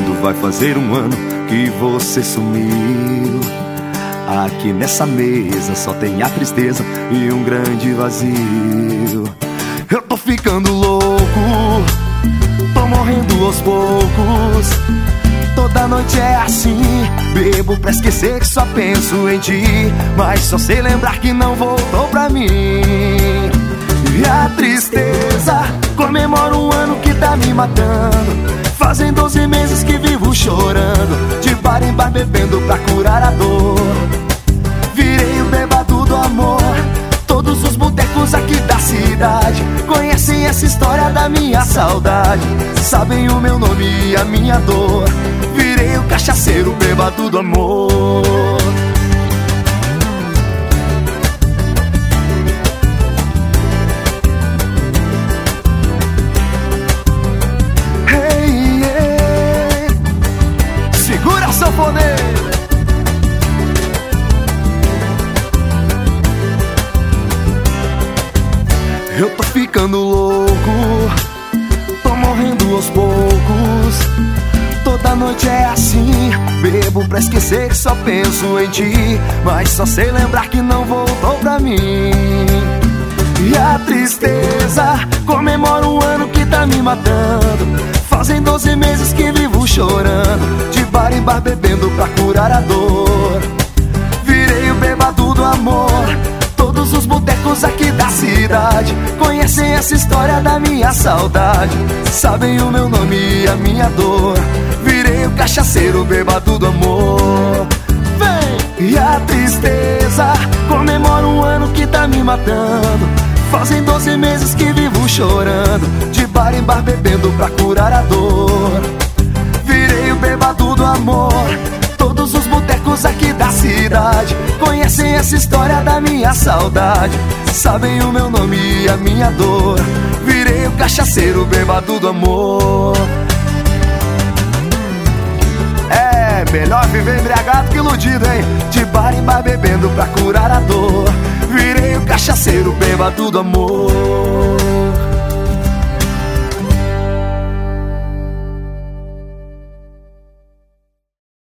quando vai fazer um ano que você sumiu. Aqui nessa mesa só tem a tristeza e um grande vazio. Eu tô ficando louco, tô morrendo aos poucos. Toda noite é assim, bebo pra esquecer que só penso em ti, mas só sei lembrar que não voltou pra mim. E a tristeza comemora um ano que tá me matando. Fazem 12 meses que vivo chorando, de bar em bar bebendo pra curar a dor. Virei o bêbado do amor. Todos os botecos aqui da cidade conhecem essa história da minha saudade, sabem o meu nome e a minha dor. Virei o cachaceiro bêbado do amor. Hey, hey. Segura, sanfoneiro. Eu tô ficando louco, tô morrendo aos poucos. Toda noite é assim, bebo pra esquecer que só penso em ti, mas só sei lembrar que não voltou pra mim. E a tristeza comemora um ano que tá me matando. Fazem 12 meses que vivo chorando, de bar em bar bebendo pra curar a dor. Virei o bêbado do amor. Todos os botecos aqui da cidade conhecem essa história da minha saudade, sabem o meu nome e a minha dor. Virei o cachaceiro bêbado do amor. Vem! E a tristeza comemora um ano que tá me matando. Fazem 12 meses que vivo chorando, de bar em bar bebendo pra curar a dor. Virei o bêbado do amor. Todos os botecos aqui da cidade conhecem essa história da minha saudade, sabem o meu nome e a minha dor. Virei o cachaceiro bêbado do amor. É melhor viver embriagado que iludido, hein? De bar em bar bebendo pra curar a dor. Virei o cachaceiro bêbado do amor.